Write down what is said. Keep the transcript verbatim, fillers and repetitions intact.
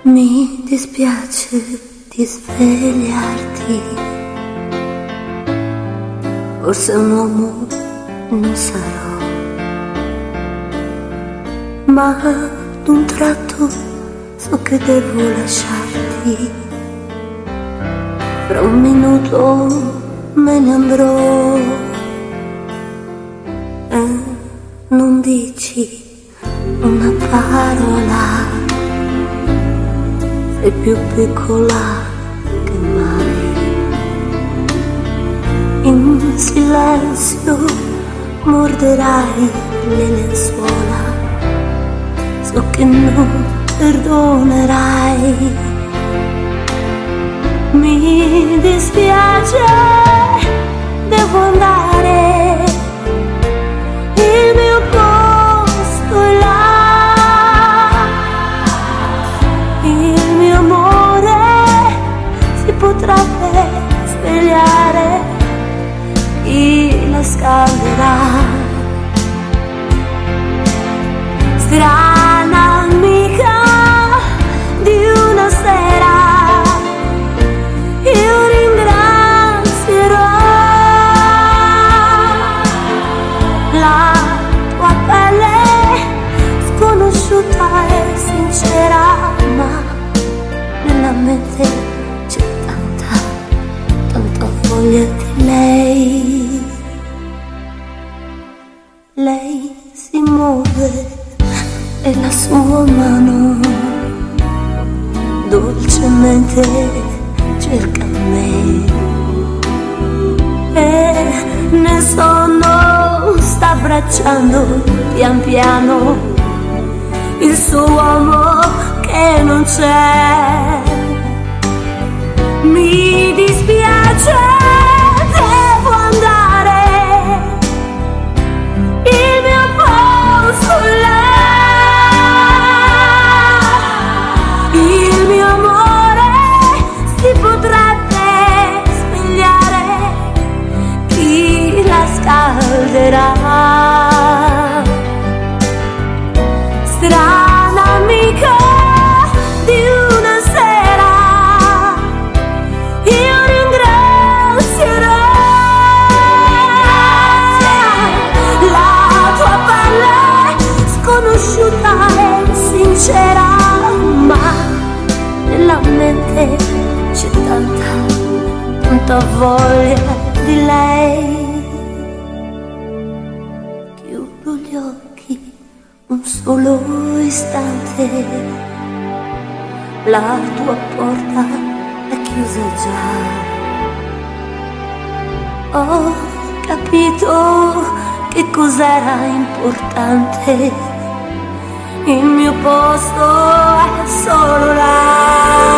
Mi dispiace di svegliarti, forse un uomo non sarò, ma ad un tratto so che devo lasciarti. Fra un minuto me ne andrò e non dici una parola. Sei più piccola che mai. In silenzio morderai le lenzuola. So che non perdonerai. Mi dispiace, devo andare. Il mio posto è là. Il mio amore si potrebbe svegliare. Chi la scalderà? Strana amica di una sera, io ringrazierò la tua pelle sconosciuta e sincera, ma nella mente c'è tanta, tanta voglia di lei. Lei si muove e la sua mano dolcemente cerca me e nel sonno sta abbracciando pian piano il suo uomo che non c'è. Mi dispiace, devo andare. Il mio posto è là. Il mio amore si potrebbe svegliare. Chi la scalderà? Strana amica di una sera, io ringrazierò la tua pelle sconosciuta e sincera, ma nella mente c'è tanta, tanta voglia di lei. Chiudo gli occhi un solo istante, la tua porta è chiusa già. Ho capito che cos'era importante, il mio posto è solo là.